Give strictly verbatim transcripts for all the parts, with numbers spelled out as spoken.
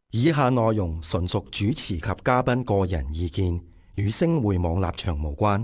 以下內容純屬主持及嘉賓個人意見，與星匯網立場無關。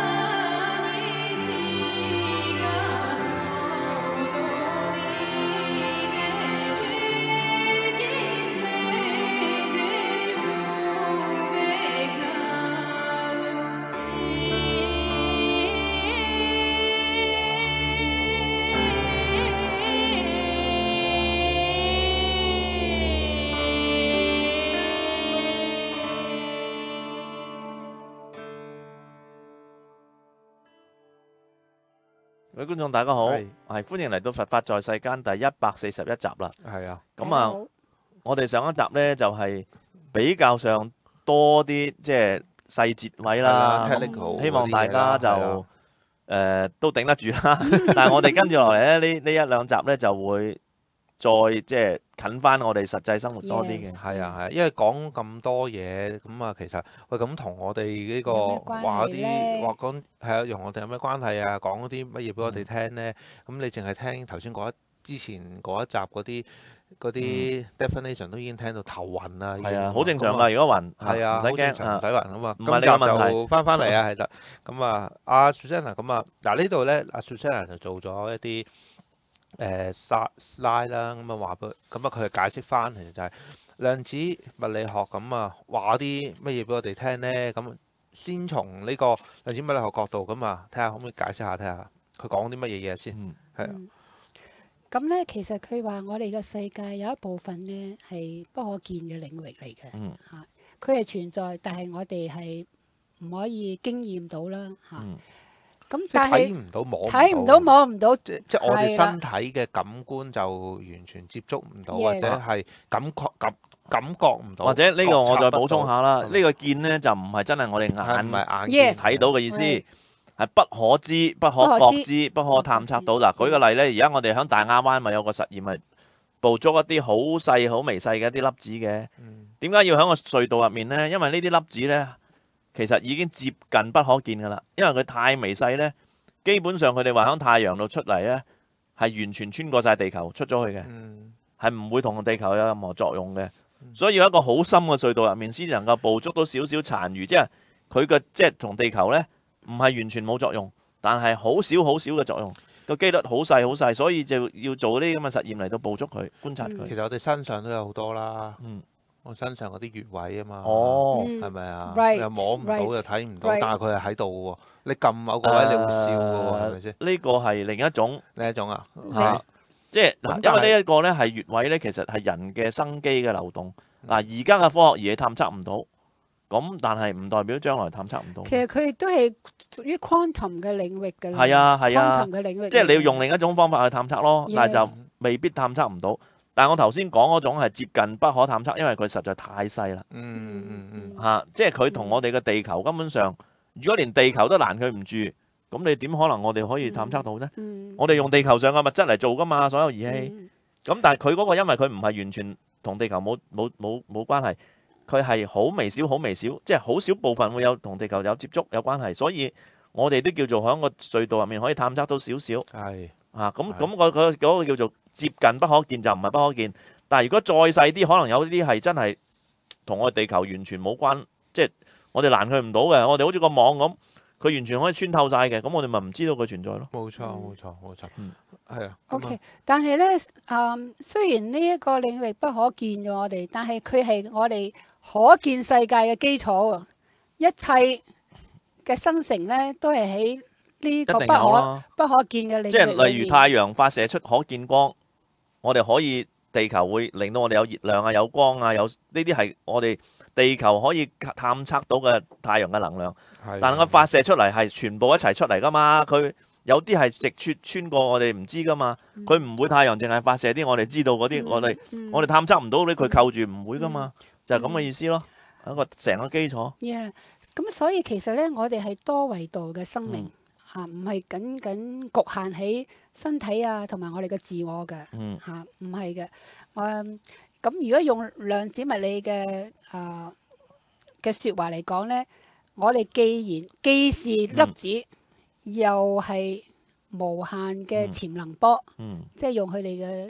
各位觀眾大家好，係歡迎嚟到佛法在世間第一百四十一集啦。 係啊， 咁啊，我哋上一集呢就係比較上多啲即係細節位啦，希望大家就誒都頂得住啦。但係我哋跟住落嚟咧，呢呢一兩集呢就會再即係近翻我哋實際生活多啲嘅。 係啊係啊，因為講咁多嘢，咁啊其實喂咁同我哋呢個話啲話講係啊，同我哋有咩關係啊？講啲乜嘢俾我哋聽咧？咁你淨係聽頭先嗰一之前嗰一集嗰啲嗰啲 definition 都已經聽到頭暈啦。 係啊，好正常㗎。如果暈係啊，唔使驚， 唔使暈啊嘛。 唔係你個問題。 就翻翻嚟啊，係啦。咁啊，阿 Susanna 咁啊，嗱呢度咧，阿 Susanna 就做咗一啲。誒 slide 啦，咁啊話俾咁啊佢係解釋翻，其實就係量子物理學咁啊話啲乜嘢俾我哋聽咧？咁先從呢個量子物理學角度咁啊，睇下可唔可以解釋下，睇下佢講啲乜嘢嘢先。係啊。 咁咧，其實佢話我哋嘅世界有一部分咧係不可見嘅領域嚟嘅。嗯。嚇，佢係存在，但係我哋係唔可以經驗到啦。嚇。嗯。咁但係睇唔到摸睇唔到摸唔到， 即即我哋身體嘅感官就完全接觸唔到，或者係感覺感感覺唔到。 或者呢個我再補充下啦，呢個見咧就唔係真係我哋眼唔係眼見睇到嘅意思，係不可知、不可覺知、不可探測到。嗱，舉個例咧，而家我哋喺大亞灣咪有個實驗，咪捕捉一啲好細、好微細嘅一啲粒子嘅。點解要喺個隧道入面咧？因為呢啲粒子咧。其實已經接近不可見㗎啦，因為佢太微細呢，基本上佢哋話喺太陽度出嚟呢，係完全穿過晒地球出咗去嘅，係唔、嗯、會同地球有任何作用嘅。嗯、所以要一個好深嘅隧道入面先能夠捕捉到少少殘餘，即係佢嘅即係同地球呢唔係完全冇作用，但係好少好少嘅作用，個機率好細好細，所以就要做啲咁嘅實驗嚟到捕捉佢、觀察佢。 嗯、其實我哋身上都有好多啦。嗯我身上嗰啲穴位啊嘛， 哦， 係咪啊？ 你又摸唔到又睇唔到，但係佢係喺度嘅喎。你撳某個位，你會笑嘅喎，係咪先？ 呢個係另一種， 另一種啊， 嚇，即係嗱，因為呢一個咧係穴位咧，其實係人嘅生機嘅流動。嗱，而家嘅科學儀器探測唔到，咁但係唔代表將來探測唔到。 其實佢都係屬於 quantum 嘅領域嘅。 係啊係啊， quantum 嘅領域， 即係你要用另一種方法去探測咯，但係就未必探測唔到。但係我頭先講嗰種係接近不可探測，因為佢實在太細啦。 嗯嗯嗯嚇、啊，即係佢同我哋嘅地球根本上，如果連地球都攔佢唔住，咁你點可能我哋可以探測到呢？嗯嗯、我哋用地球上嘅物質嚟做㗎嘛，所有儀器。咁、嗯、但係佢嗰個因為佢唔係完全同地球冇冇冇冇關係，佢係好微小好微小，即係好少部分會有同地球有接觸有關係，所以我哋都叫做喺個隧道入面可以探測到少少。 係。 啊，咁咁嗰個嗰個叫做接近不可見就唔係不可見，但係如果再細啲，可能有啲係真係同我哋地球完全冇關，即係我哋攔佢唔到嘅。我哋好似個網咁，佢完全可以穿透晒嘅，咁我哋咪唔知道佢存在咯。 冇錯冇錯冇錯，嗯，係啊。 OK，但係咧，誒雖然呢一個領域不可見嘅我哋，但係佢係我哋可見世界嘅基礎喎。一切嘅生成咧，都係喺呢個不可不可見嘅領域， 即係例如太陽發射出可見光，我哋可以地球會令到我哋有熱量啊、有光啊、有呢啲係我哋地球可以探測到嘅太陽嘅能量。的但係佢發射出嚟係全部一齊出嚟噶嘛？佢有啲係直穿穿過我哋唔知噶嘛？佢唔、嗯、會太陽淨係發射啲我哋知道嗰啲，嗯、我哋、嗯、我哋探測唔到啲，佢扣住唔會噶嘛？嗯、就係咁嘅意思咯，一個成個基礎。 Yeah，咁所以其實咧，我哋係多維度嘅生命。嗯嚇，唔係僅僅局限喺身體啊，同埋我哋嘅自我嘅嚇，唔係嘅。誒咁，如果用量子物理嘅誒嘅説話嚟講咧，我哋既然既是粒子，又係無限嘅潛能波，嗯嗯、即係用佢哋嘅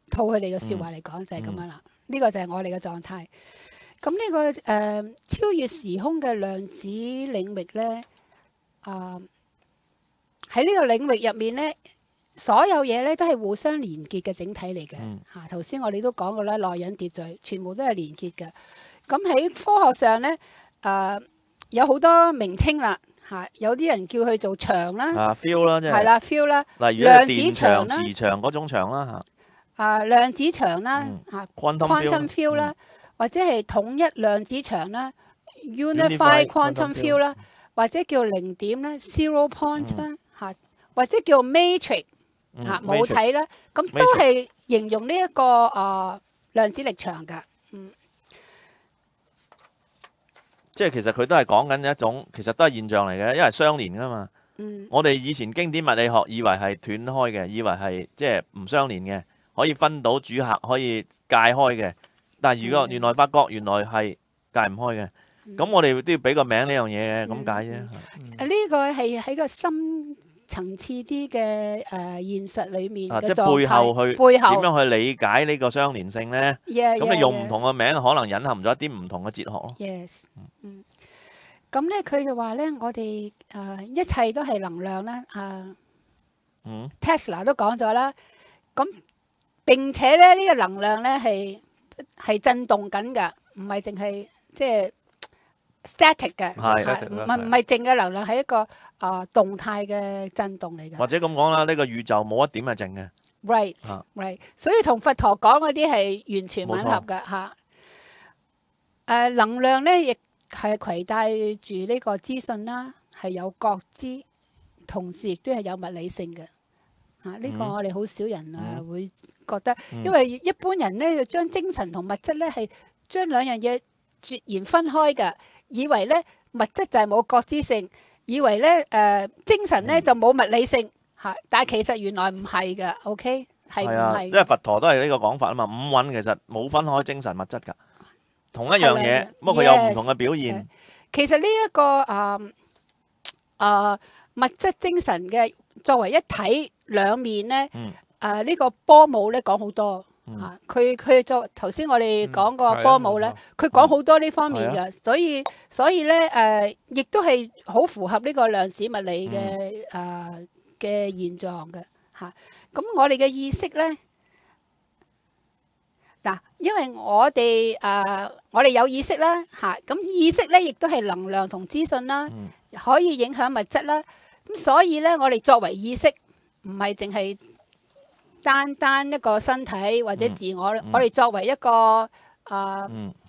套佢哋嘅説話嚟講，就係咁樣啦。呢個就係我哋嘅狀態。咁呢個誒超越時空嘅量子領域咧，啊喺呢個領域入面咧，所有嘢咧都係互相連結嘅整體嚟嘅。嚇，頭先我哋都講過啦，內隱秩序全部都係連結嘅。咁喺科學上咧，誒有好多名稱啦。嚇，有啲人叫佢做場啦， 啊 feel 啦，即係係啦 feel 啦， 例如量子電場、 場啦， 磁場嗰種場啦嚇。 啊量子場啦，嚇 quantum feel 啦，或者係統一量子場啦 ，unified quantum field 啦，或者叫零點啦 ，zero point 啦，嚇，或者叫 matrix 嚇母體啦，咁都係形容呢一個啊量子力場㗎，嗯。 即係其實佢都係講緊一種，其實都係現象嚟嘅，因為相連噶嘛。嗯、我哋以前經典物理學以為係斷開嘅，以為係即係唔相連嘅，可以分到主客，可以界開嘅。但係如果原來發覺原來係界唔開嘅，咁、嗯、我哋都要俾個名呢樣嘢嘅，咁解啫。呢、 嗯嗯、個係喺個深層次啲嘅誒現實裡面嘅狀態、啊、即係背後去背後點樣去理解呢個相連性咧？咁 yeah, yeah, 你用唔同嘅名，yeah. 可能隱含咗一啲唔同嘅哲學咯。 Yes，嗯，咁咧佢就話咧，我哋誒、呃、一切都係能量啦，啊、呃，嗯 ，Tesla 都講咗啦。咁並且咧呢、這個能量咧係係震動緊㗎，唔係淨係即係 static 嘅，係唔係唔係靜嘅能量，係一個啊、呃、動態嘅震動嚟嘅。或者咁講啦，呢、這個宇宙冇一點係靜嘅。 Right，right，、啊、所以同佛陀講嗰啲係完全吻合嘅嚇。誒、啊、能量咧，亦係攜帶住呢個資訊啦，係有覺知，同時亦都係有物理性嘅。嚇、啊，呢、這個我哋好少人啊、嗯、會覺得，嗯、因為一般人咧要將精神同物質咧係將兩樣嘢截然分開嘅。以為咧物質就係冇覺知性，以為咧誒、呃、精神咧就冇物理性嚇，但係其實原來唔係嘅 ，OK 係唔係？ 因為佛陀都係呢個講法啊嘛，五蘊其實冇分開精神物質㗎，同一樣嘢，不過佢有唔同嘅表現。 其實呢、這、一個啊啊、呃呃、物質精神嘅作為一體兩面咧，誒呢、嗯呃這個波姆咧講好多。啊！佢佢作頭先我哋講個波姆咧，佢講好多呢方面嘅、嗯，所以所以咧誒，亦、呃、都係好符合呢個量子物理嘅誒嘅現狀嘅嚇。咁、啊、我哋嘅意識咧，嗱、啊，因為我哋誒、呃、我哋有意識啦嚇，咁、啊、意識咧亦都係能量同資訊啦，可以影響物質啦。咁所以咧，我哋作為意識，唔係淨係單單一個身體或者自我，嗯嗯、我哋作為一個啊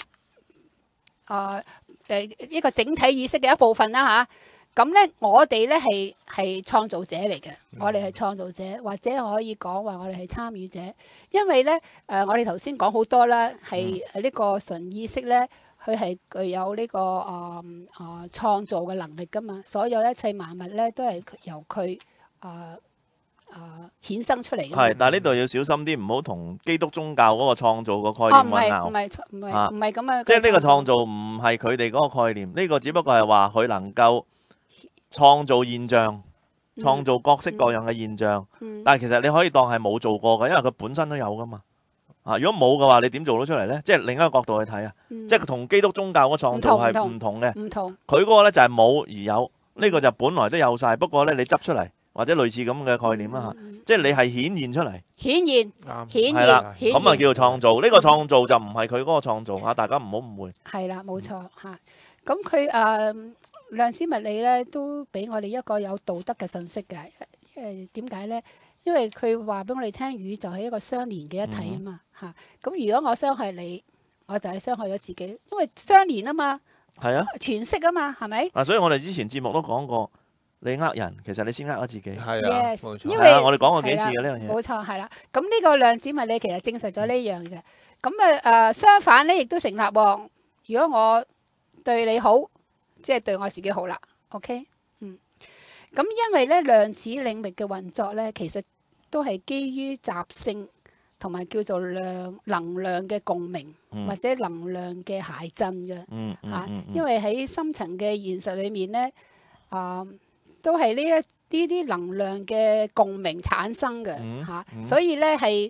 啊誒一個整體意識嘅一部分啦嚇。咁、啊、咧，我哋咧係係創造者嚟嘅，嗯、我哋係創造者，或者可以講話我哋係參與者。因為咧誒、呃，我哋頭先講好多啦，係呢個純意識咧，佢係具有呢、這個啊啊創造嘅能力噶嘛。所有一切萬物咧都係由佢啊。啊！衍生出嚟嘅係，但係呢度要小心啲，唔好同基督宗教嗰個創造個概念混淆。 唔係唔係唔係唔係咁啊！ 即係呢個創造唔係佢哋嗰個概念，呢、呢個只不過係話佢能夠創造現象、嗯、創造各式各樣嘅現象。嗯、但係其實你可以當係冇做過嘅，因為佢本身都有噶嘛。啊，如果冇嘅話，你點做到出嚟咧？即係另一個角度去睇啊！嗯、即係同基督宗教嗰個創造係唔同嘅。唔同。佢嗰個咧就係冇而有，呢、呢個就本來都有晒，不過咧你執出嚟。或者類似咁嘅概念啦嚇，嗯、即係你係顯現出嚟， 顯現，顯係啦，咁啊叫做創造。呢、呢個創造就唔係佢嗰個創造嚇，大家唔好誤會。 係啦，冇錯嚇。咁佢誒量子物理咧，都俾我哋一個有道德嘅信息嘅。誒點解咧？因為佢話俾我哋聽，宇宙係一個相連嘅一體啊嘛嚇。咁、嗯、如果我傷害你，我就係傷害咗自己，因為相連啊嘛。係啊。詮釋啊嘛，係咪？ 嗱，所以我哋之前節目都講過。你呃人，其實你先呃咗自己。 係啊，冇錯。 因為我哋講過幾次嘅呢樣嘢。 冇錯，係啦。咁呢個量子物理其實證實咗呢樣嘅。咁啊誒，相反咧，亦都成立喎。如果我對你好，即係對我自己好啦。OK，嗯。咁因為咧量子領域嘅運作咧，其實都係基於集性同埋叫做量能量嘅共鳴，嗯、或者能量嘅諧振嘅。嗯嗯。嚇，因為喺深層嘅現實裏面咧，啊、呃。都係呢一啲啲能量嘅共鳴產生嘅嚇，嗯嗯、所以咧係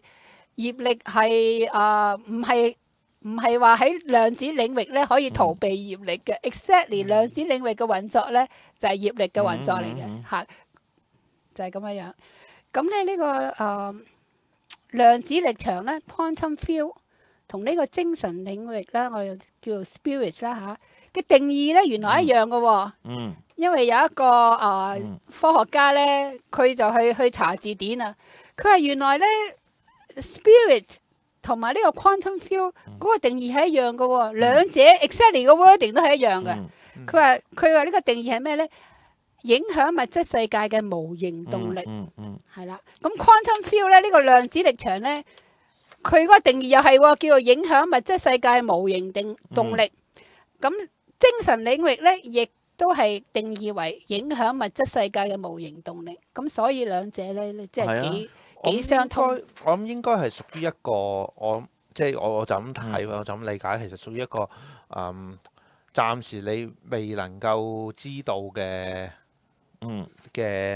業力係誒唔係唔係話喺量子領域咧可以逃避業力嘅。exactly 量子領域嘅運作咧就係業力嘅運作嚟嘅嚇，就係咁樣樣。咁咧呢個誒量子力場咧 quantum field 同呢個精神領域咧，我哋叫做 spirit 啦嚇嘅定義咧，原來一樣嘅喎。嗯。因為有一個誒、呃嗯、科學家咧，佢就去去查字典啊。佢話原來咧 spirit 同埋呢個 quantum field 嗰個定義係一樣嘅喎，兩者 exactly 個 wording 都係一樣嘅。佢話佢話呢個定義係咩咧？影響物質世界嘅無形動力。嗯嗯。係、嗯、啦，咁 quantum field 咧呢、呢個量子力場咧，佢嗰個定義又係叫做影響物質世界無形定動力。咁、嗯、精神領域咧，亦都係定義為影響物質世界嘅無形動力。咁所以兩者咧，即係幾、啊、幾相通。 我諗應該係屬於一個，我即係我我就咁睇，我就咁理解，其實屬於一個嗯，暫時你未能夠知道嘅。嗯嘅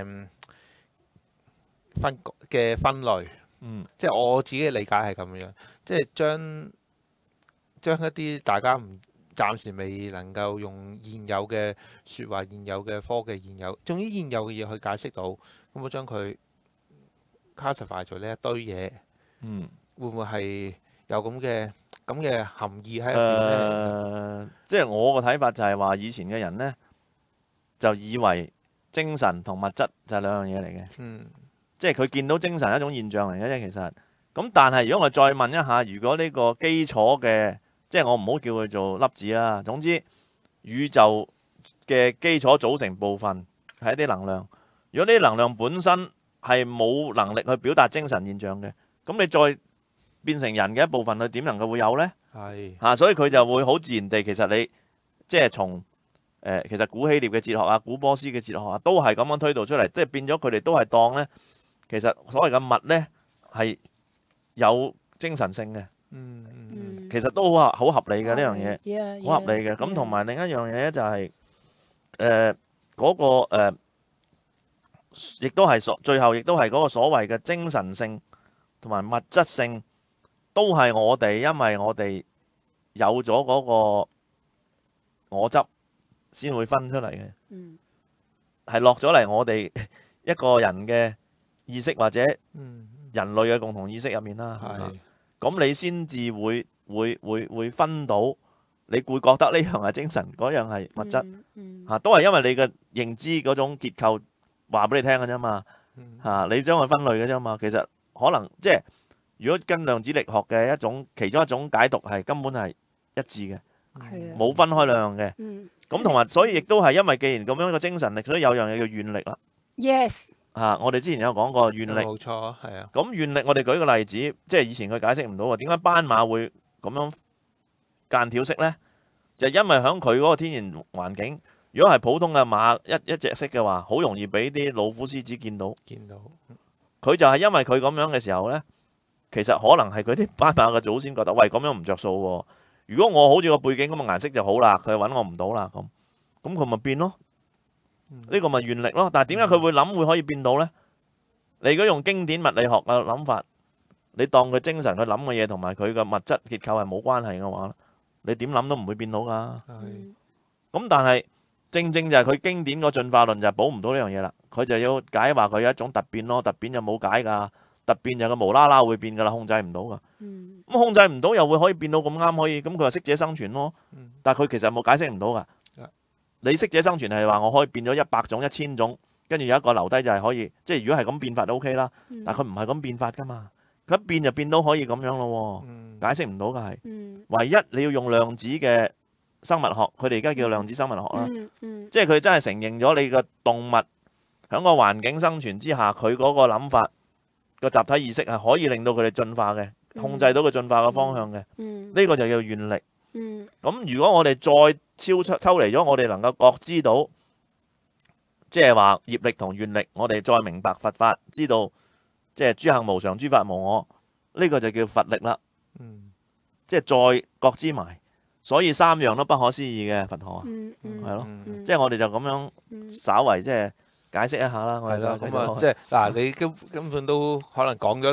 分嘅分類，嗯，即係我自己嘅理解係咁樣，即係將將一啲大家唔暫時未能夠用現有嘅説話、現有嘅科技、現有，總之現有嘅嘢去解釋到，咁我將佢 classify 咗呢一堆嘢，嗯，會唔會係有咁嘅咁嘅含義喺入邊咧？ 誒，即係我個睇法就係話，以前嘅人咧就以為精神同物質就係兩樣嘢嚟嘅，嗯，即係佢見到精神係一種現象嚟嘅啫，其實。咁但係如果我再問一下，如果呢個基礎嘅，即係我唔好叫佢做粒子啦，總之宇宙嘅基礎組成部分係一啲能量。如果呢啲能量本身係冇能力去表達精神現象嘅，咁你再變成人嘅一部分，佢點能夠會有呢？係啊，所以佢就會好自然地，其實你即係從誒，其實古希臘嘅哲學啊、古波斯嘅哲學啊，都係咁樣推導出嚟，即係變咗佢哋都係當咧，其實所謂嘅物咧係有精神性嘅，嗯嗯，其實都好合好合理嘅呢樣嘢，好合理嘅。咁同埋另一樣嘢咧就係誒嗰個誒，亦都係所最後亦都係嗰個所謂嘅精神性同埋物質性，都係我哋因為我哋有咗嗰個我執。先會分出嚟嘅，係落咗嚟我哋一個人嘅意識或者人類嘅共同意識入面啦。咁、嗯、你先至會會會會分到，你會覺得呢樣係精神，嗰樣係物質，嚇、嗯嗯、都係因為你嘅認知嗰種結構話俾你聽嘅啫嘛。嚇、嗯啊、你將佢分類嘅啫嘛。其實可能即係如果跟量子力學嘅一種其中一種解讀係根本係一致嘅，冇、嗯、分開兩樣嘅。嗯咁同埋，所以亦都係因為既然咁樣嘅精神力，所以有樣嘢叫願力啦。 Yes。 啊，我哋之前有講過願力。 冇錯，係啊。咁願力，我哋舉個例子，即係以前佢解釋唔到啊，點解斑馬會咁樣間條式呢？就係因為喺佢嗰個天然環境，如果係普通嘅馬一一隻色嘅話，好容易俾啲老虎、獅子見到。見到。佢就係因為佢咁樣嘅時候呢，其實可能係佢啲斑馬嘅祖先覺得，喂，咁樣唔着數喎。如果我好似個背景咁嘅顏色就好啦，佢揾我唔到啦，咁咁佢咪變咯？呢、嗯、個咪願力咯。但係點解佢會諗會可以變到呢？你如果用經典物理學嘅諗法，你當佢精神佢諗嘅嘢同埋佢嘅物質結構係冇關係嘅話，你點諗都唔會變到噶。咁但係正正就係佢經典個進化論就係保唔到呢樣嘢啦。佢就要解話佢有一種突變咯，突變就冇解噶。突變就佢無啦啦會變噶啦，控制唔到噶。咁、嗯、控制唔到又會可以變到咁啱可以，咁佢話適者生存咯。嗯、但係佢其實冇解釋唔到噶。嗯、你適者生存係話我可以變咗一百種、一千種，跟住有一個留低就係可以，即係如果係咁變法就 O K 啦。嗯、但係佢唔係咁變法噶嘛，佢一變就變到可以咁樣咯。嗯、解釋唔到噶係。嗯、唯一你要用量子嘅生物學，佢哋而家叫量子生物學啦。嗯嗯、即係佢真係承認咗你個動物喺個環境生存之下，佢嗰個諗法。個集體意識係可以令到佢哋進化嘅，控制到佢進化嘅方向嘅。呢、嗯、個就叫願力。咁、嗯、如果我哋再超出抽離咗，我哋能夠覺知到，即係話業力同願力，我哋再明白佛法，知道即係諸行無常，諸法無我，呢、這個就叫佛力啦。嗯、即係再覺知埋，所以三樣都不可思議嘅佛學，係咯。即係我哋就咁樣稍為即係。解釋一下啦，我哋就咁啊，即係嗱，你根根本都可能講咗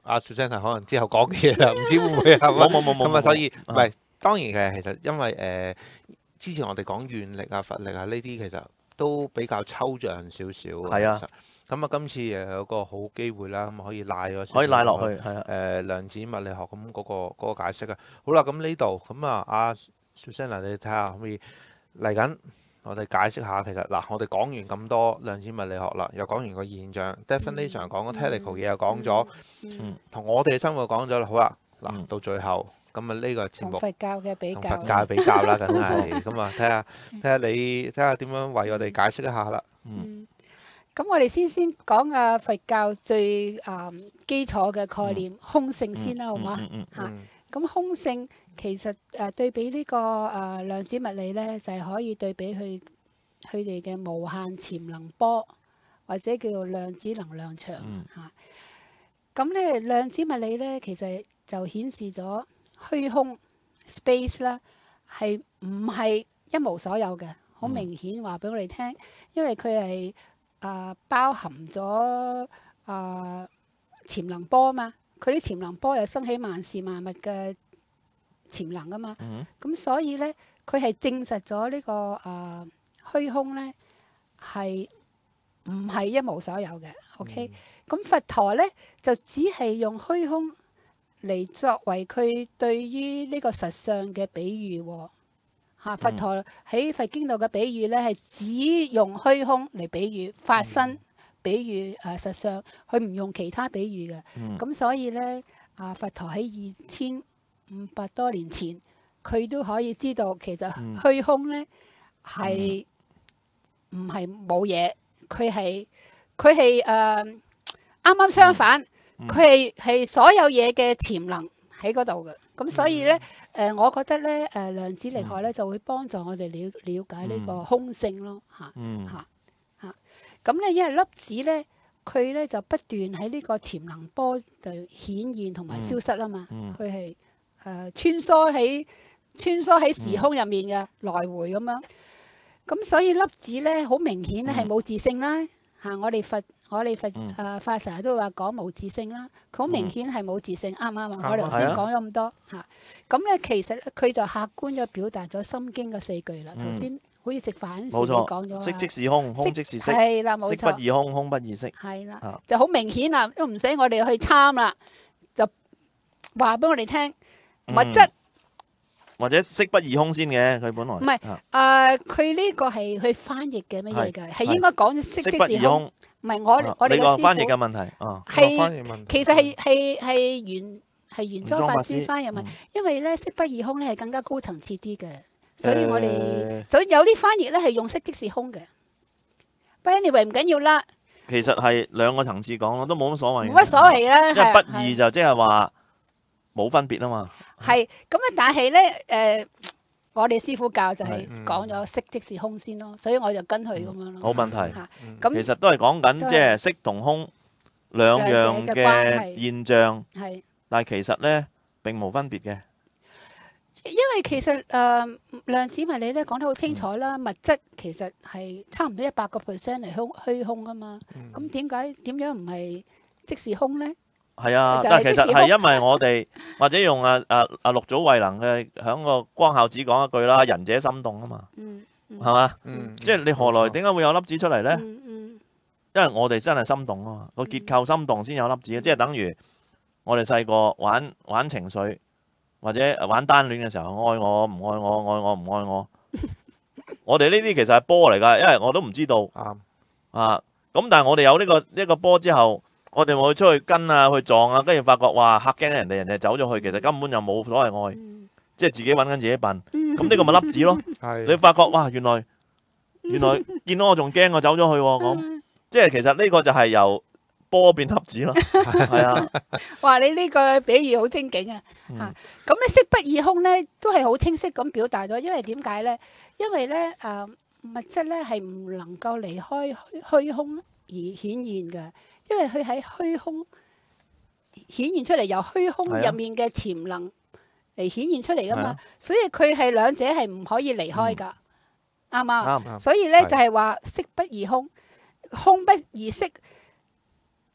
阿 Susanna 可能之後講嘅嘢啦，唔知會唔會係嘛？ 冇冇冇冇咁啊，所以唔係當然嘅，其實因為誒、呃、之前我哋講願力啊、佛力啊呢啲，其實都比較抽象少少。 係啊。 咁啊，今次誒有個好機會啦，咁可以拉咗， 可以拉落去，係啊。 誒量子物理學咁嗰個嗰個解釋啊。好啦，咁呢度咁啊，阿 Susanna 你睇下可唔可以嚟緊？我哋解釋下，其實嗱，我哋講完咁多量子物理學啦，又講完個現象 definition，講個 technical 嘢又講咗，同我哋嘅生活講咗啦。好啦，嗱到最後咁啊，呢個節目同佛教嘅比較， 同佛教比較啦，梗係咁啊，睇下睇下你睇下點樣為我哋解釋一下啦。 嗯，咁我哋先先講啊佛教最誒基礎嘅概念空性先啦，好嘛嚇？咁空性其實誒對比呢個誒量子物理咧，就係可以對比佢佢哋嘅無限潛能波，或者叫做量子能量場嚇。咁咧量子物理咧，其實就顯示咗虛空 space 啦，係唔係一無所有嘅？好明顯話俾我哋聽，因為佢係誒包含咗誒潛能波啊嘛。佢啲潛能波又生起萬事萬物嘅潛能啊嘛，咁、嗯、所以咧佢係證實咗呢、這個誒、呃、虛空咧係唔係一無所有嘅。OK，咁、嗯、佛陀咧就只係用虛空嚟作為佢對於呢個實相嘅比喻喎、哦。嚇，佛陀喺佛經度嘅比喻咧係只用虛空嚟比喻發生。嗯比喻誒、呃、實上，佢唔用其他比喻嘅，咁、嗯、所以咧，啊佛陀喺二千五百多年前，佢都可以知道其實虛空咧係唔係冇嘢，佢係佢係誒啱啱相反，佢係係所有嘢嘅潛能喺嗰度嘅，咁所以咧誒、呃，我覺得咧誒、呃、量子力學咧就會幫助我哋了了解呢個空性咯嚇嚇。嗯嗯咁咧，因為粒子咧，佢咧就不斷喺呢個潛能波度顯現同埋消失啊嘛。佢係誒穿梭喺穿梭喺時空入面嘅、嗯、來回咁樣。咁所以粒子咧，好明顯咧係冇自性啦。嚇、嗯，我哋佛我哋佛誒法成日都話講無自性啦。佢好明顯係冇自性，啱唔啱啊？我哋頭先講咗咁多嚇。咁咧、嗯、其實佢就客觀咗表達咗《心經》嘅四句啦。頭先、嗯。好似食飯時你講咗， 色即是空，空即是色， 係啦，冇錯， 色不異空，空不異色， 係啦，啊、就好明顯啦，都唔使我哋去參啦，就話俾我哋聽物質、嗯、 或者色不異空先嘅，佢本來唔係誒，佢呢、啊、個係去翻譯嘅乜嘢㗎？係應該講色即是空，唔係我、啊、我哋嘅翻譯嘅問題， 係、啊、其實係係係原係原裝法師翻譯問題，嗯、因為咧色不異空咧係更加高層次啲嘅。所以我哋、呃、所以有啲翻譯咧係用色即是空嘅，不過你為唔緊要啦。 其實係兩個層次講咯，都冇乜所謂。 冇乜所謂啦， 因為不異就即係話冇分別啊嘛。係咁啊，但係咧誒，我哋師父教就係講咗色即是空先咯，所以我就跟佢咁樣咯。 冇、嗯、問題。咁、 嗯、 其實都係講緊即係色同空兩樣嘅現象，係，但係其實咧並冇分別嘅。 因為其實誒、呃、量子物理咧講得好清楚啦，嗯、物質其實係差唔多一百個 percent 嚟空虛空啊嘛。咁點解點樣唔係即是空咧？係啊，但係其實係因為我哋或者用啊啊啊六祖慧能嘅響個光孝子講一句啦，仁者心動啊嘛。嗯，係嘛？嗯，即係你何來點解會有粒子出嚟咧？嗯嗯，因為我哋真係心動啊嘛，個結構心動先有粒子嘅，嗯、即係等於我哋細個玩玩情緒。或者玩單戀嘅時候，愛我唔愛我，愛我唔愛我。我哋呢啲其實係波嚟㗎，因為我都唔知道。啱啊，咁但係我哋有呢個呢個波之後，我哋會出去跟啊，去撞啊，跟住發覺哇嚇驚人哋，人哋走咗去，其實根本就冇所謂愛，嗯、即係自己揾緊自己笨。咁呢個咪粒子咯。你發覺哇，原來原來見到我仲驚，我走咗去喎。咁即係其實呢個就係由波變粒子咯，係啊！ 哇，你呢個比喻好精警啊！嚇、嗯，咁咧色不異空咧都係好清晰咁表達咗，因為點解咧？因為咧誒、呃、物質咧係唔能夠離開虛虛空而顯現嘅，因為佢喺虛空顯現出嚟，由虛空入面嘅潛能嚟顯現出嚟噶嘛，啊、所以佢係兩者係唔可以離開噶，啱唔啱？所以咧就係話色不異空，空不異色。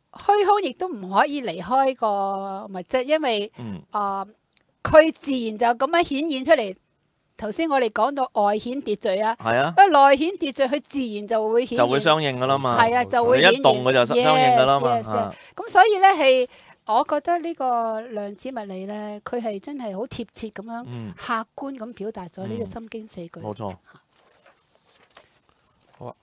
虛空亦都唔可以離開個物質，因為嗯啊，佢、自然就咁樣顯現出嚟。頭先我哋講到外顯秩序啊， 係啊， 因為內顯秩序，佢自然就會顯現， 就會相應噶啦嘛。 係啊，就會你顯現一動佢就相應噶啦嘛。 Yes, yes, yes. 啊咁所以咧係，我覺得呢個量子物理咧，佢係真係好貼切咁樣， 嗯客觀咁表達咗呢個嗯心經四句。 冇錯。 好啊。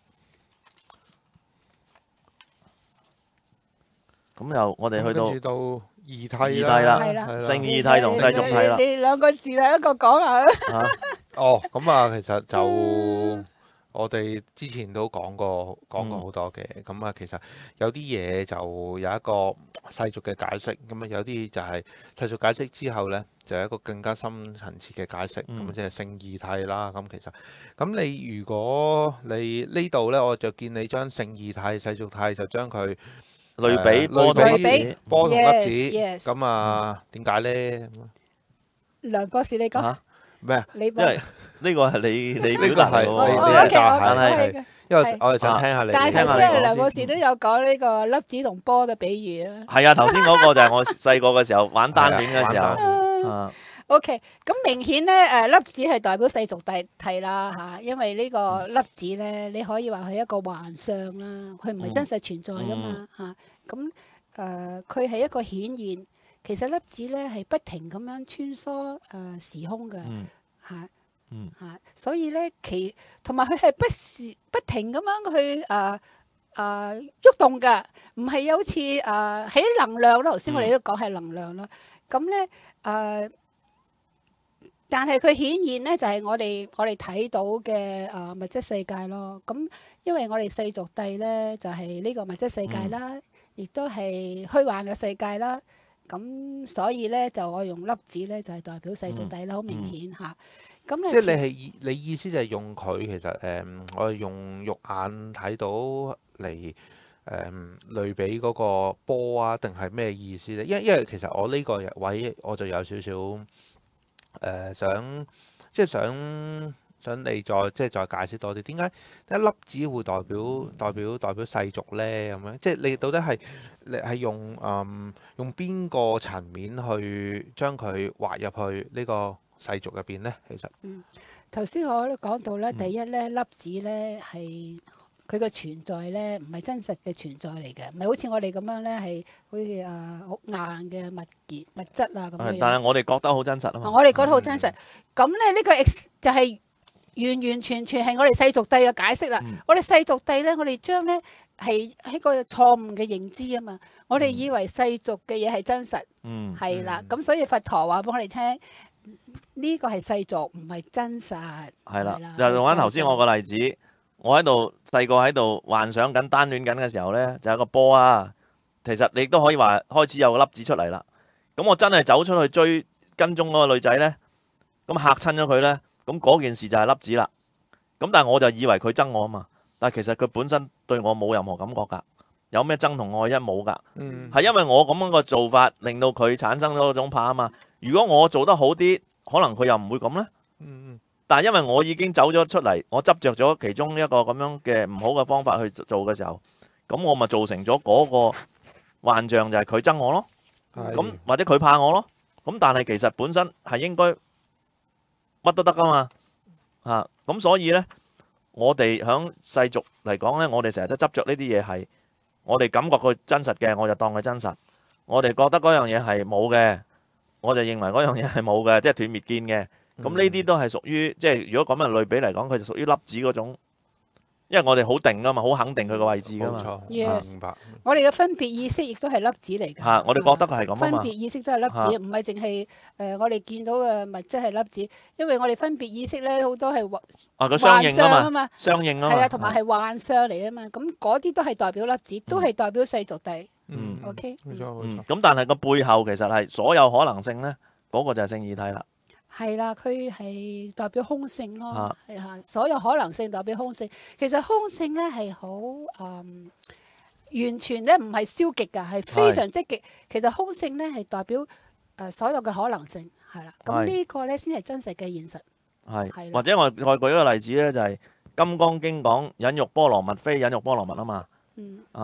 咁又我哋去到跟住到異體異體啦， 啦係啦係聖異體同世俗體啦你你你兩個字啊，一個講下。 啊哦，咁啊，其實就我哋之前都講過講過好多嘅，咁啊，其實有啲嘢就有一個世俗嘅解釋，咁啊有啲就係世俗解釋之後呢，就有一個更加深層次嘅解釋，咁嗯啊即係聖異體啦。咁其實咁你如果你呢度呢，我就見你將聖異體、世俗體就將佢類比誒波同粒類比子波同粒 Yes, 子， yes 咁啊點解呢？ 梁博士你講， 嚇， 咩啊？ 你因為呢個係你你呢個係表達嚟你喎。 你係教但係係因為我哋想聽下你。 但係頭聽下你講先梁博先士都有講呢個粒子同波嘅比喻啊。 係啊，頭先嗰個就係我細個嘅時候玩單戀嘅時係啊玩單候。 戀啊 OK，咁明顯咧，誒粒子係代表世俗諦諦啦嚇，因為呢個粒子咧，你可以話佢一個幻象啦，佢唔係真實存在噶嘛嚇。咁誒，佢係一個顯現，其實粒子咧係不停咁樣穿梭誒時空嘅嗯嚇嗯嚇，所以咧其同埋佢係不時不停咁樣去誒誒喐動㗎，唔係好似誒喺能量咯。頭先我哋都講係能量啦，咁咧誒。但係佢顯現咧，就係、是、我哋我哋睇到嘅啊、呃、物質世界咯。咁因為我哋世俗諦咧，就係、是、呢個物質世界啦，亦、嗯、都係虛幻嘅世界啦。咁所以咧，就我用粒子咧，就係、是、代表世俗諦啦，好、嗯、明顯嚇。咁、嗯、 即係你係意你意思就係用佢其實誒、嗯，我哋用肉眼睇到嚟誒、嗯、類比嗰個波啊，定係咩意思咧？因為因為其實我呢個位我就有少少。誒、呃、想即係想想你再即係再解釋多啲，點解一粒子會代表代表代表世俗咧？咁樣即係你到底係你係用誒、嗯、用邊個層面去將佢劃入去呢個世俗入邊咧？其實嗯，頭先我都講到咧，第一咧粒子咧係。佢嘅存在咧，唔係真實嘅存在嚟嘅，唔係好似我哋咁樣咧，係好似誒好硬嘅物件物質啊咁樣。 但係我哋覺得好真實啊嘛。 我哋覺得好真實。咁咧呢個 X 就係完完全全係我哋世俗諦嘅解釋啦。 嗯、 我哋世俗諦咧，我哋將咧係喺個錯誤嘅認知啊嘛。我哋以為世俗嘅嘢係真實， 嗯， 係啦。咁所以佛陀話俾我哋聽，呢個係世俗，唔係真實。 係啦，就用翻頭先我個例子。我喺度細個喺度幻想緊單戀緊嘅時候呢，就有個波啊。其實你都可以話開始有個粒子出嚟啦。咁我真係走出去追跟蹤嗰個女仔呢，咁嚇親咗佢呢。咁嗰件事就係粒子啦。咁但係我就以為佢憎我啊嘛，但係其實佢本身對我冇任何感覺㗎。有咩憎同愛一冇㗎？ 嗯， 係因為我咁樣個做法令到佢產生咗嗰種怕啊嘛。如果我做得好啲，可能佢又唔會咁呢。 嗯但係因為我已經走咗出嚟，我執着咗其中一個咁樣嘅唔好嘅方法去做嘅時候，咁我咪造成咗嗰個幻象，就係佢憎我咯。咁係或者佢怕我咯。咁但係其實本身係應該乜都得噶嘛。嚇，咁所以呢，我哋響世俗嚟講呢，我哋成日都執着呢啲嘢係，我哋感覺佢真實嘅，我就當佢真實；我哋覺得嗰樣嘢係冇嘅，我就認為嗰樣嘢係冇嘅，即係斷滅見嘅。咁呢啲都係屬於，即係如果咁樣類比嚟講，佢就屬於粒子嗰種，因為我哋好定噶嘛，好肯定佢個位置噶嘛。 冇錯， Yes 明白。 我哋嘅分別意識亦都係粒子嚟㗎。 嚇，我哋覺得佢係咁啊嘛。 分別意識都係粒子，唔係淨係誒我哋見到嘅物質係粒子，因為我哋分別意識咧好多係幻啊，佢相應象啊嘛， 嘛， 相應啊嘛。 係啊，同埋係幻象嚟啊嘛，咁嗰啲都係代表粒子，都係代表世俗諦。 嗯 ，OK。 冇錯冇嗯， 錯。 咁但係個背後其實係所有可能性咧，嗰個就係聖異體啦。 係啦，佢係代表空性咯啊， 係嚇，所有可能性代表空性。其實空性咧係好誒，完全咧唔係消極㗎，係非常積極。其實空性咧係代表誒所有嘅可能性，係啦。咁呢個咧先係真實嘅現實。係係， 啦或者我再舉一個例子咧，就係《金剛經》講忍辱波羅蜜非忍辱波羅蜜啊嘛。 嗯。 啊，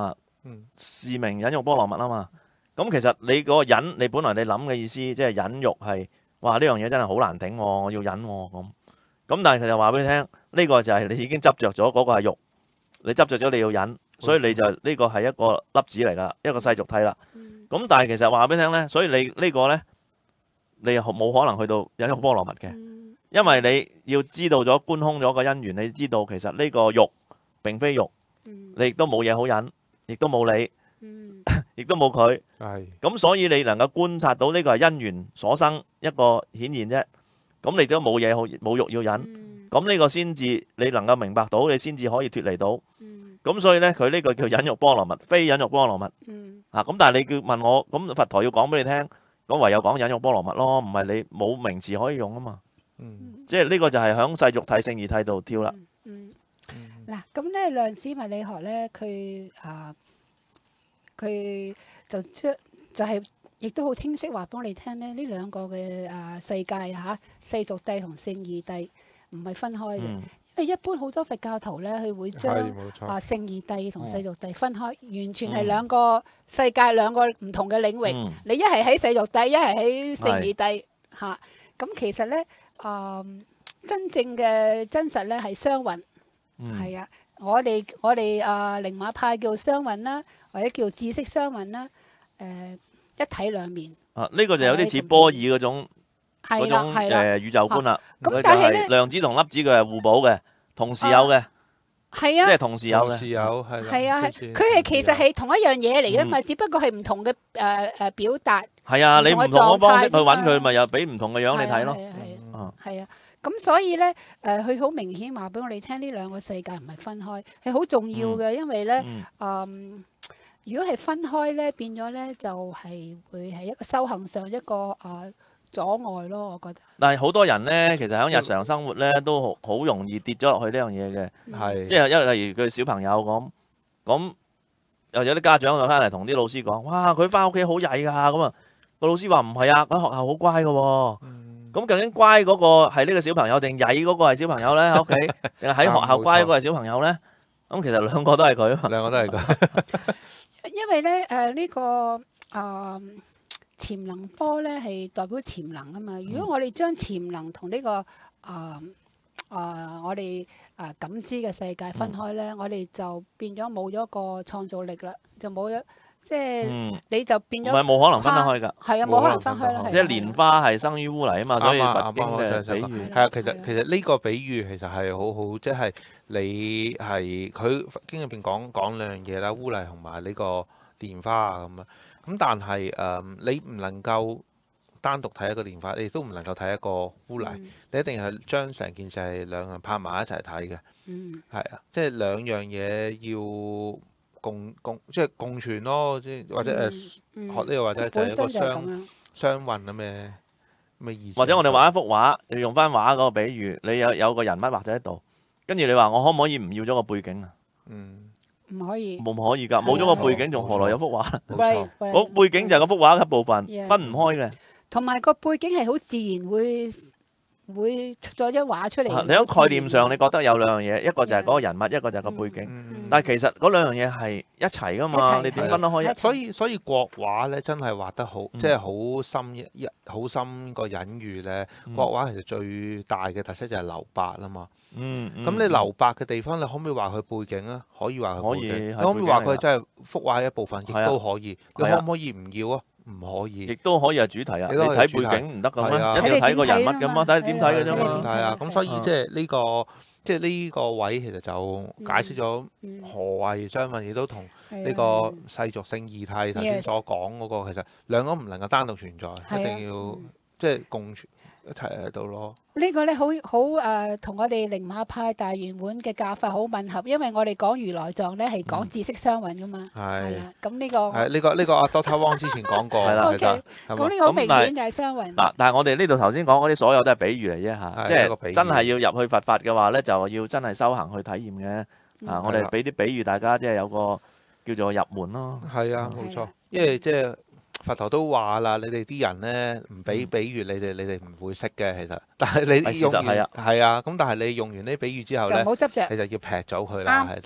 是名忍辱波羅蜜啊嘛。咁其實你嗰個忍，你本來你諗嘅意思，即係忍辱係，哇呢樣嘢真係好難頂喎，我要忍喎咁。咁但係佢就話俾你聽，呢個就係你已經執着咗嗰個係肉，你執着咗你要忍，所以你就呢個係一個粒子嚟噶，一個世俗體啦。咁但係其實話俾你聽咧，所以你呢個咧，你冇可能去到忍辱波羅蜜嘅，因為你要知道咗觀空咗個因緣，你知道其實呢個肉並非肉，你亦都冇嘢好忍，亦都冇你。亦都冇佢，咁所以你能夠觀察到呢個係因緣所生一個顯現啫。咁你都冇嘢好冇肉要忍，咁呢個先至你能夠明白到，你先至可以脫離到。咁所以呢，佢呢個叫忍辱波羅蜜，非忍辱波羅蜜。啊，咁但係你叫問我，咁佛陀要講俾你聽，咁唯有講忍辱波羅蜜咯，唔係你冇名詞可以用啊嘛。即係呢個就係響世俗諦聖義諦度跳啦。 嗱，咁咧量子物理學咧，佢啊。佢就將就係、是、亦都好清晰話俾你聽咧，呢兩個嘅啊世界嚇，世俗諦同聖義諦唔係分開嘅，嗯、因為一般好多佛教徒咧，佢會將啊聖義諦同世俗諦分開，嗯、完全係兩個世界、嗯、兩個唔同嘅領域。嗯、你一係喺世俗諦，一係喺聖義諦嚇。咁是、啊、其實咧啊、呃，真正嘅真實咧係雙運，係、嗯、啊。我哋我哋啊靈馬派叫雙運啦，或者叫知識雙運啦，誒、呃、一體兩面。啊， 呢、這個就有啲似波爾嗰種嗰種誒、呃、宇宙觀啦。咁、啊、但係咧，量子同粒子佢係互補嘅，同時有嘅。係啊，即係同時有嘅。同時有係。係啊， 佢係其實係同一樣嘢嚟嘅嘛，嗯、只不過係唔同嘅誒誒表達。 係啊，你唔同嘅方式去揾佢，咪又俾唔同嘅樣你睇咯。 係啊，係啊。咁所以咧，誒佢好明顯話俾我哋聽，呢兩個世界唔係分開，係好重要嘅，嗯、因為咧，嗯，嗯，如果係分開咧，變咗咧就係、是、會係一個修行上一個啊阻礙咯，我覺得。但係好多人咧，其實喺日常生活咧都好好容易跌咗落去呢樣嘢嘅，係、嗯，即係因為例如佢小朋友咁，咁又有啲家長就翻嚟同啲老師講，哇，佢翻屋企好曳㗎，咁啊，個老師話唔係啊，佢學校好乖㗎喎。嗯咁究竟乖嗰個係呢個小朋友定曳嗰個係小朋友咧？喺屋企定係喺學校乖嗰個係小朋友咧？咁其實兩個都係佢， 兩個都係佢。 因為咧誒呢個啊潛能波咧係代表潛能啊嘛。如果我哋將潛能同呢個啊啊我哋啊感知嘅世界分開咧，我哋就變咗冇咗個創造力啦，就冇咗。即係你就變咗， 唔係冇可能分得開㗎。 係啊，冇可能分開啦。 即係蓮花係生於污泥啊嘛，所以佛經嘅比喻係啊。其實其實呢個比喻其實係好好，即係你係佢佛經入邊講講兩樣嘢啦，污泥同埋呢個蓮花啊咁啊。咁但係誒，你唔能夠單獨睇一個蓮花，你亦都唔能夠睇一個污泥。你一定係將成件事係兩樣拍埋一齊睇嘅。嗯，係啊，即係兩樣嘢要。共共即係共存咯，即係或者誒、嗯、學呢個或者就係一個雙雙運咁嘅咩意思？ 或者我哋畫一幅畫，你用翻畫嗰個比喻，你有有個人物畫咗喺度，跟住你話我可唔可以唔要咗個背景啊？ 嗯，唔可以。 冇可以㗎，冇咗個背景，仲何來有幅畫？ 冇錯， 嗰背景就係嗰幅畫一部分， yeah, 分唔開嘅。 同埋個背景係好自然會。會出咗一畫出嚟。 你喺概念上，你覺得有兩樣嘢，一個就係嗰個人物，一個就係個背景。嗯、但係其實嗰兩樣嘢係一齊噶嘛，你點分得開？ 所以所以國畫咧真係畫得好，即係好深一好深個隱喻咧。嗯、國畫其實最大嘅特色就係留白啊嘛。嗯。咁、嗯、你留白嘅地方，你可唔可以話佢背景啊？可以話佢背景。可以。你可唔可以話佢真係幅畫一部分？亦都可以。你可唔可以唔要啊？唔可以， 亦都可以係主題啊！你睇背景唔得咁咩？一定要睇個人物咁啊！睇你點睇嘅啫嘛。 係啊，咁所以即係呢個，即係呢個位其實就解釋咗何謂雙運，亦都同呢個世俗聖義諦頭先所講嗰個，其實兩個唔能夠單獨存在，一定要即係共存一齊喺度咯。 呢個咧好好誒，同我哋靈馬派大圓滿嘅教法好吻合，因為我哋講如來藏咧係講知識雙運噶嘛。係啦，咁呢個係呢個呢個阿 Doctor Wong 之前講過係啦。 O K，咁呢個好明顯就係雙運。 嗱，但係我哋呢度頭先講嗰啲所有都係比喻嚟啫嚇，即係真係要入去佛法嘅話咧，就要真係修行去體驗嘅。啊，我哋俾啲比喻大家，即係有個叫做入門咯。 係啊，冇錯，因為即係。佛陀都話啦，你哋啲人咧唔俾比喻，你哋你哋唔會識嘅其實。但係你用完係啊，咁但係你用完呢比喻之後咧， 就冇執著， 你就要劈走佢啦。其實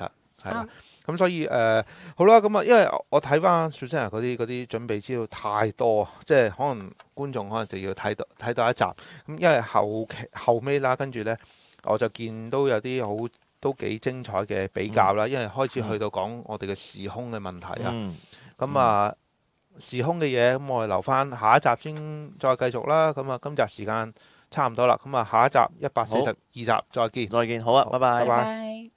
係啦。咁、嗯、所以誒、呃、好啦，咁啊，因為我睇翻 Susanna 嗰啲嗰啲準備資料太多，即係可能觀眾可能就要睇到睇到一集。咁因為後期後尾啦，跟住咧我就見到有啲好都幾精彩嘅比較啦，嗯、因為開始去到講我哋嘅時空嘅問題啊。咁、嗯、啊、嗯、時空嘅嘢，咁我哋留翻下一集先再繼續啦。咁啊，今集時間差唔多啦。咁啊，下一集一百四十二集再見。 再見，好啊，好拜拜。 拜拜。